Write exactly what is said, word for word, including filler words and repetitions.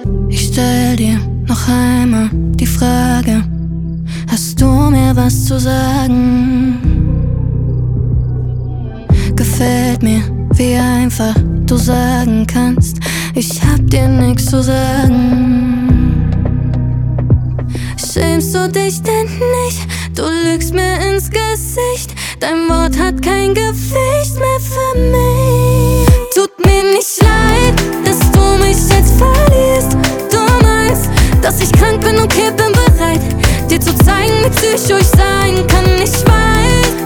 Ich stell dir noch einmal die Frage: Hast du mir was zu sagen? Gefällt mir, wie einfach du sagen kannst, ich hab dir nix zu sagen. Schämst du dich denn nicht? Du lügst mir ins Gesicht. Dein Wort hat kein Gewicht mehr für mich. Tut mir nicht leid, dass du mich jetzt verlierst. Du meinst, dass ich krank bin, okay, bin bereit, dir zu zeigen, wie psycho ich sei.